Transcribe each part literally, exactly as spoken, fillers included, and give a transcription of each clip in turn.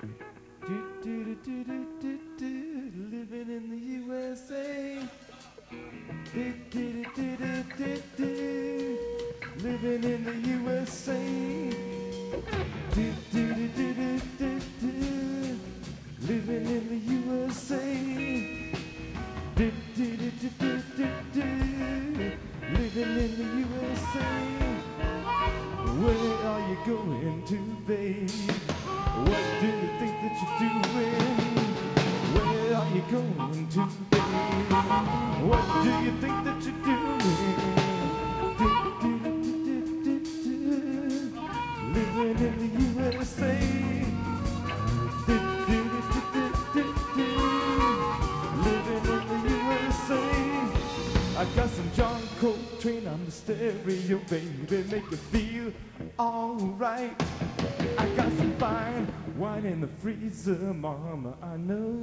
Do, do, do, do, do, do, living in the U S A. Do, do, do, do, do, do, living in the U S A. Do, do, do, do, do, do, do, living in the U S A. Do, do, do, do, do, do, do, living in the U S A. Where are you going to, babe? What do you think that you're doing? Where are you going to, babe? What do you think that you're doing? Do, do, do, do, do, do, living in the U S A. Do, do, do, do, do, do, living in the U S A. I got some John Coltrane on the stereo, baby, make you feel alright. I got some fine wine in the freezer, mama, I know.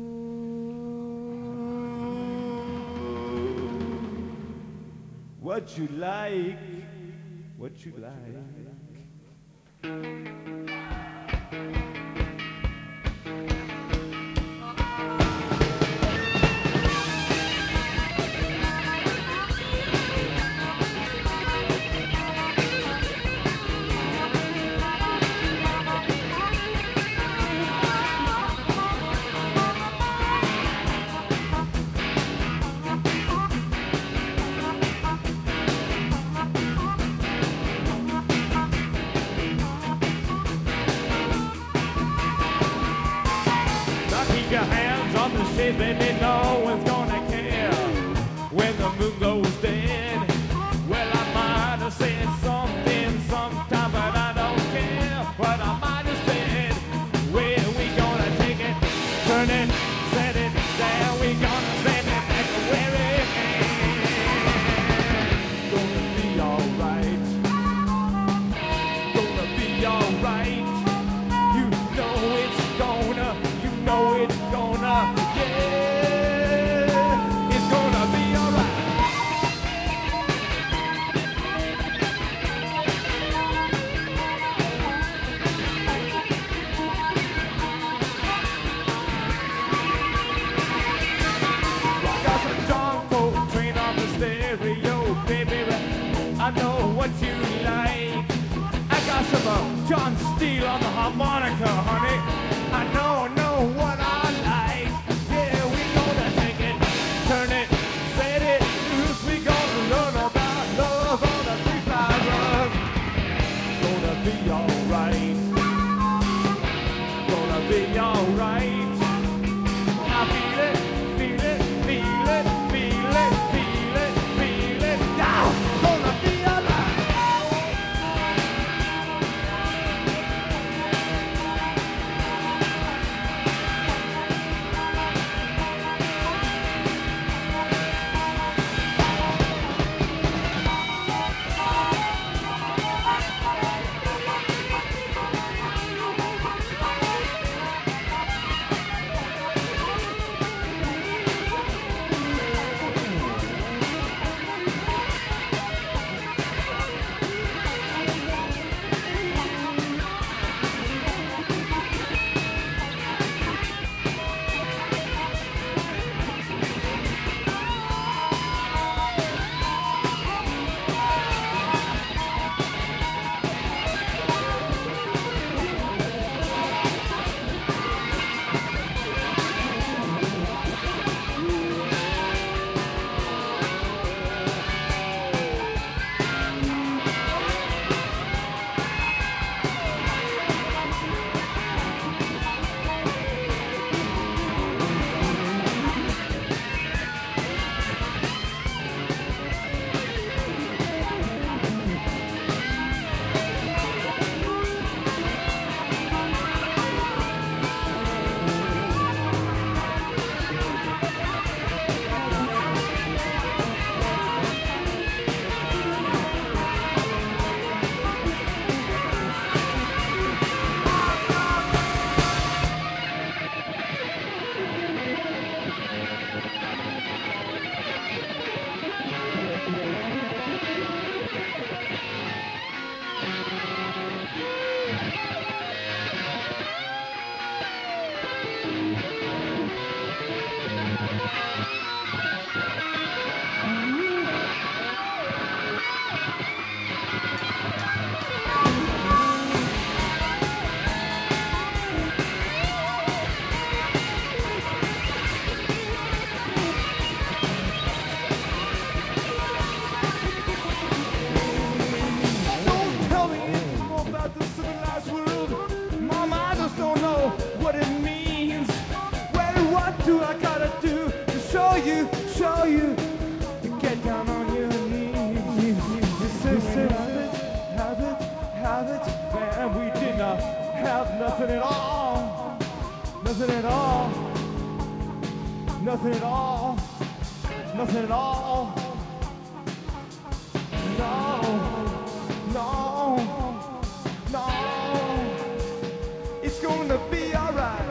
What you like, what you like. Your hands on the shade, baby, no one's gonna care when the moon goes dead. Well, I might have said something sometime, but I don't care what I might have said. Where we gonna take it, turn it, set it down, we gonna send it back to where it came. Gonna be alright, gonna be alright. You know it's gonna, you know it's gonna, yeah, it's gonna be alright. Got some John Coltrane on the stereo, baby, I know what you like. I got some uh, John Steele on the harmonica, honey. I know, know what I like. Yeah, we gonna take it, turn it, set it loose. We gonna learn about love on a three-fly rug. Gonna be alright. Gonna be alright. I feel it, feel it, feel it, feel it, feel it, feel it. Yeah, gonna be alright. have nothing at all, nothing at all, nothing at all, nothing at all. No, no, no. It's gonna be alright.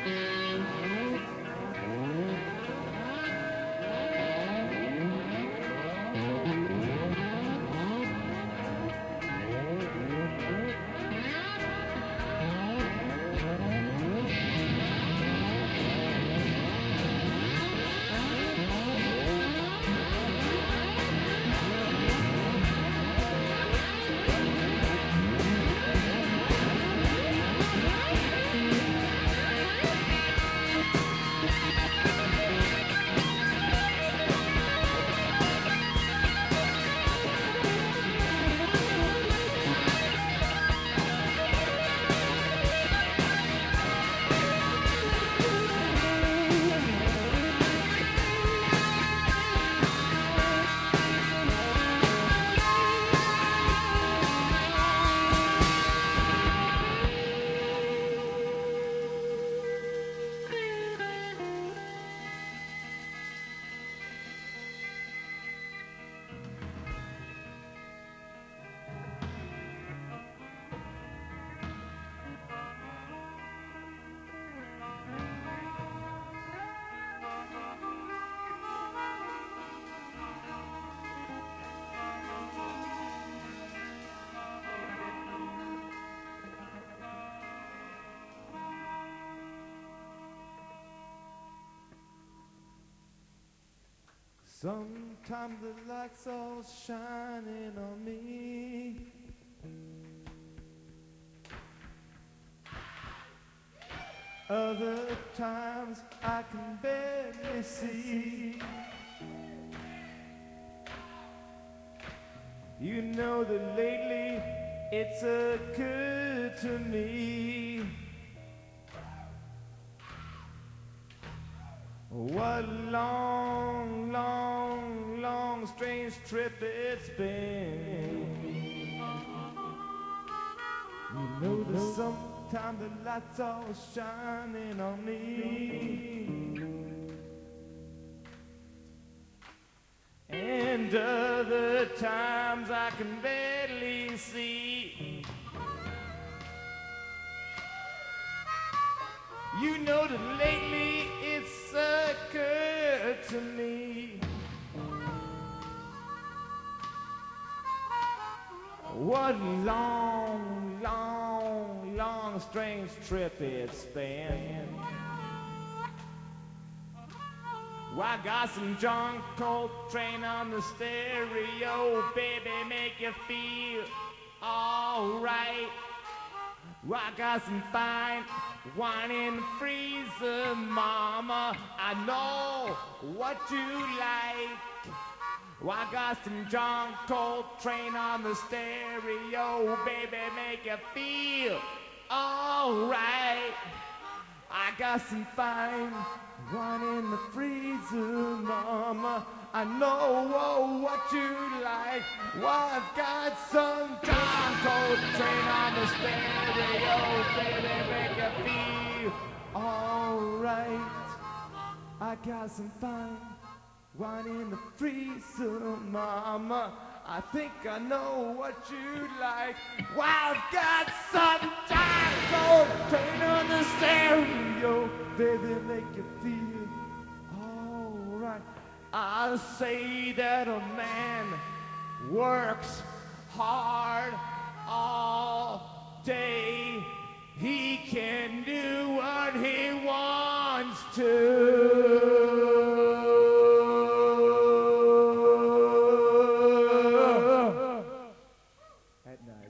Sometimes the light's all shining on me. Other times I can barely see. You know that lately it's occurred to me. What a long, long, long, strange trip it's been. You know that sometimes the light's all shining on me, and other times I can barely see. You know that lately it's occurred to me. What a long, long, long, strange trip it's been. Well, I got some John Coltrane on the stereo, baby, make you feel alright. Well, I got some fine wine in the freezer, mama, I know what you like. Well, I got some John Coltrane on the stereo, baby, make you feel alright. I got some fine wine in the freezer, mama, I know oh, what you like. Well, I've got some John Coltrane on the stereo, baby, make you feel alright. I got some fine wine in the freezer, mama, I think I know what you like. Well, I've got some John Coltrane on the stereo, baby, make you feel alright. I say that a man works hard all day. He can do what he wants to. At night.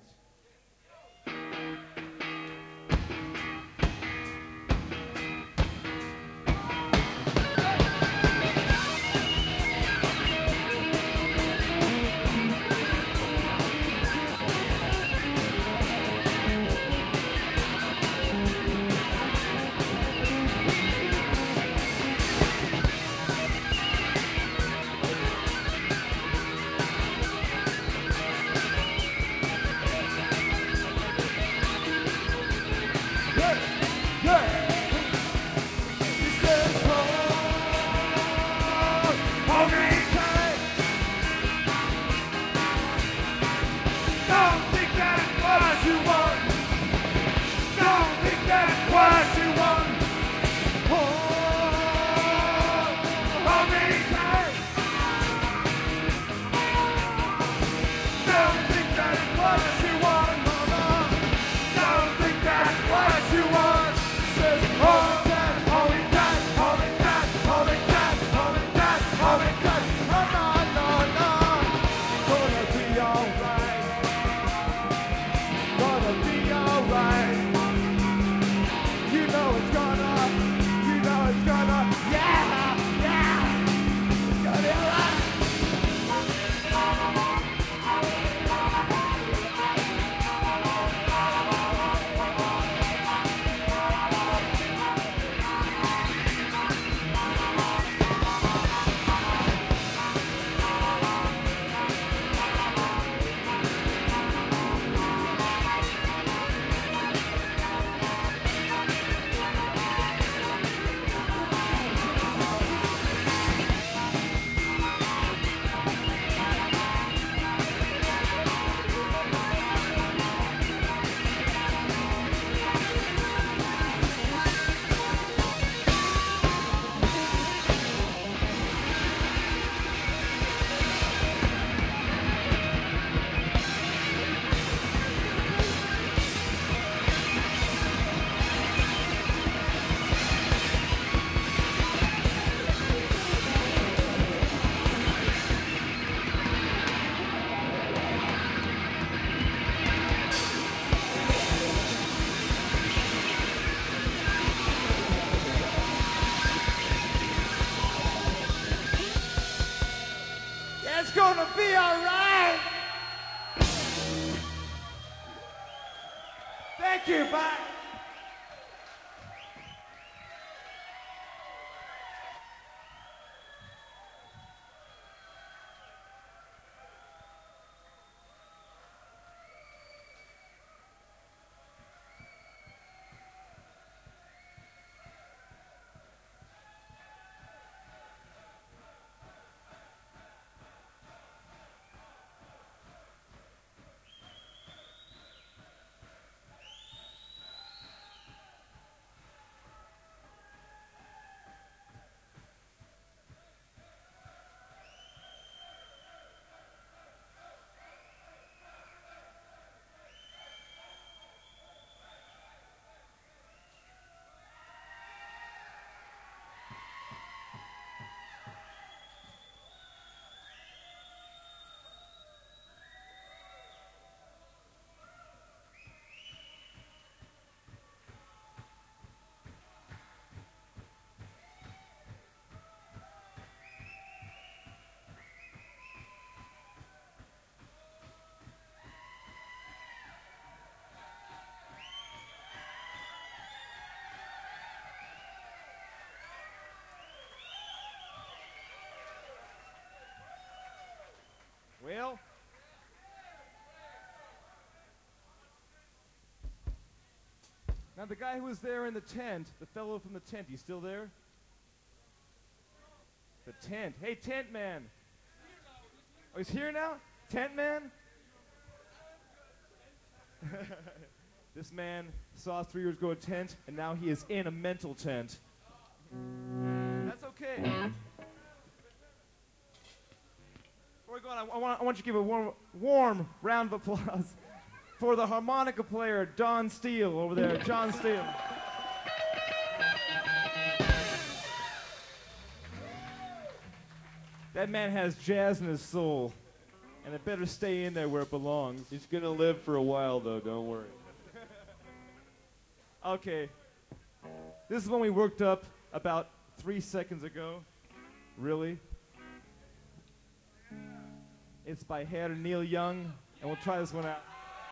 Thank you. Bye. Well, now the guy who was there in the tent, the fellow from the tent, he's still there? The tent. Hey, tent man. Oh, he's here now? Tent man? This man saw us three years ago a tent, and now he is in a mental tent. That's okay. Before we go on, I, I, want, I want you to give a warm, warm round of applause for the harmonica player, Don Steele, over there. John Steele. That man has jazz in his soul, and it better stay in there where it belongs. He's going to live for a while, though. Don't worry. Okay. This is one we worked up about three seconds ago. Really? It's by Herr Neil Young, and we'll try this one out.